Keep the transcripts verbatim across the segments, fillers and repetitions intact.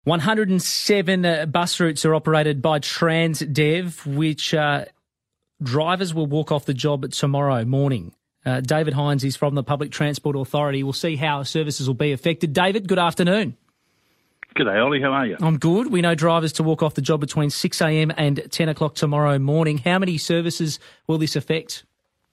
one hundred seven uh, bus routes are operated by Transdev, which uh, drivers will walk off the job tomorrow morning. Uh, David Hines is from the Public Transport Authority. We'll see how services will be affected. David, good afternoon. G'day, Ollie. How are you? I'm good. We know drivers to walk off the job between six a.m. and ten o'clock tomorrow morning. How many services will this affect?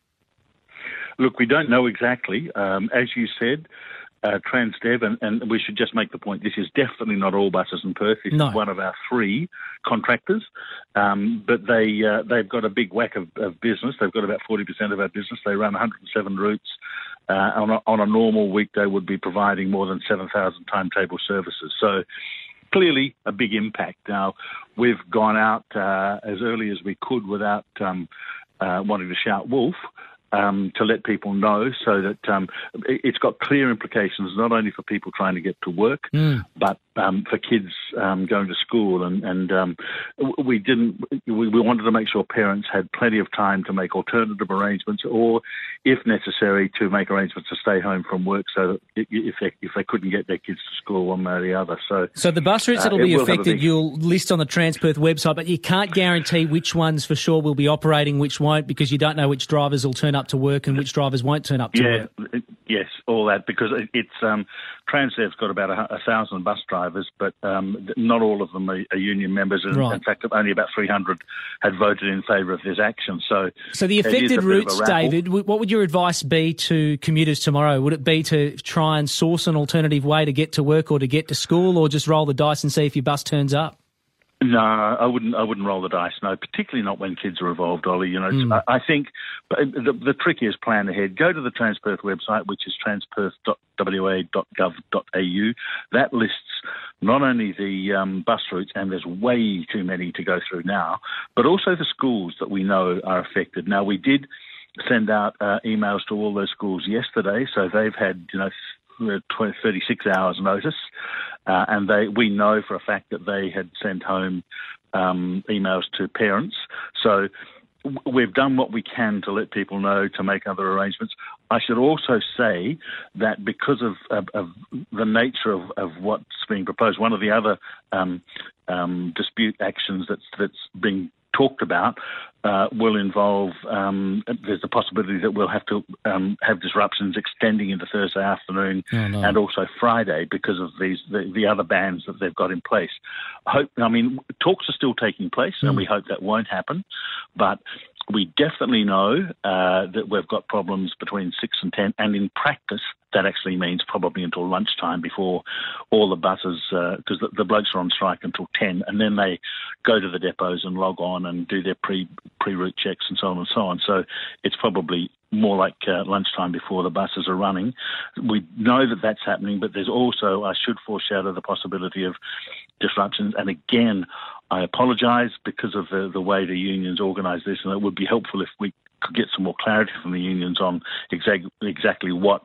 Look, we don't know exactly. Um, as you said, uh, Transdev, and, and we should just make the point, this is definitely not all buses in Perth. This no. is one of our three contractors, um, but they, uh, they've got a big whack of, of business. They've got about forty percent of our business. They run one hundred seven routes. Uh, on, a, on a normal week, they would be providing more than seven thousand timetable services. So clearly a big impact. Now, we've gone out uh, as early as we could without um, uh, wanting to shout wolf, Um, to let people know, so that um, it, it's got clear implications not only for people trying to get to work, mm. but um, for kids um, going to school. And, and um, we didn't. We, we wanted to make sure parents had plenty of time to make alternative arrangements, or, if necessary, to make arrangements to stay home from work, so that if they if they couldn't get their kids to school one way or the other. So, so the bus routes that'll uh, be will affected, big... you'll list on the Transperth website, but you can't guarantee which ones for sure will be operating, which won't, because you don't know which drivers will turn up to work and which drivers won't turn up to yeah, work. Yes, all that, because it's um, Transdev's got about a, a thousand bus drivers, but um, not all of them are, are union members, and right. in fact, only about three hundred had voted in favour of this action. So, so the affected routes, David, what would your advice be to commuters tomorrow? Would it be to try and source an alternative way to get to work or to get to school, or just roll the dice and see if your bus turns up? No, I wouldn't. I wouldn't roll the dice. No, particularly not when kids are involved, Ollie. You know, mm. I, I think the, the trick is plan ahead. Go to the Transperth website, which is transperth dot w a dot gov dot a u. That lists not only the um, bus routes, and there's way too many to go through now, but also the schools that we know are affected. Now, we did send out uh, emails to all those schools yesterday, so they've had, you know, thirty-six hours notice, uh, and they we know for a fact that they had sent home um, emails to parents. So w- we've done what we can to let people know, to make other arrangements. I should also say that because of, of, of the nature of, of what's being proposed, one of the other um, um, dispute actions that's that's being talked about uh, will involve, um, there's a possibility that we'll have to um, have disruptions extending into Thursday afternoon oh, no. and also Friday because of these the, the other bans that they've got in place. I hope, I mean, talks are still taking place, mm. and we hope that won't happen, but we definitely know uh, that we've got problems between six and ten, and in practice, that actually means probably until lunchtime before all the buses, because uh, the, the blokes are on strike until ten, and then they go to the depots and log on and do their pre, pre-route checks and so on and so on. So it's probably more like uh, lunchtime before the buses are running. We know that that's happening, but there's also, I should foreshadow the possibility of disruptions. And again, I apologise because of the, the way the unions organise this, and it would be helpful if we could get some more clarity from the unions on exact, exactly what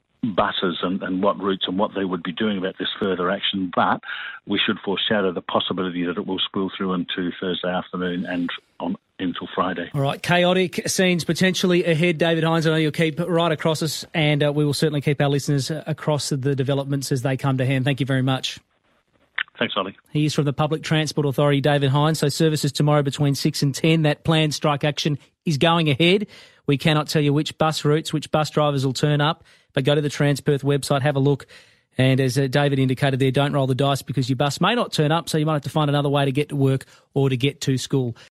buses and, and what routes and what they would be doing about this further action. But we should foreshadow the possibility that it will spill through into Thursday afternoon and on until Friday. All right, chaotic scenes potentially ahead. David Hines, I know you'll keep right across us, and uh, we will certainly keep our listeners across the developments as they come to hand. Thank you very much. Thanks, Ollie. He is from the Public Transport Authority, David Hines. So services tomorrow between six and ten. That planned strike action is going ahead. We cannot tell you which bus routes, which bus drivers will turn up, but go to the Transperth website, have a look. And as David indicated there, don't roll the dice because your bus may not turn up, so you might have to find another way to get to work or to get to school.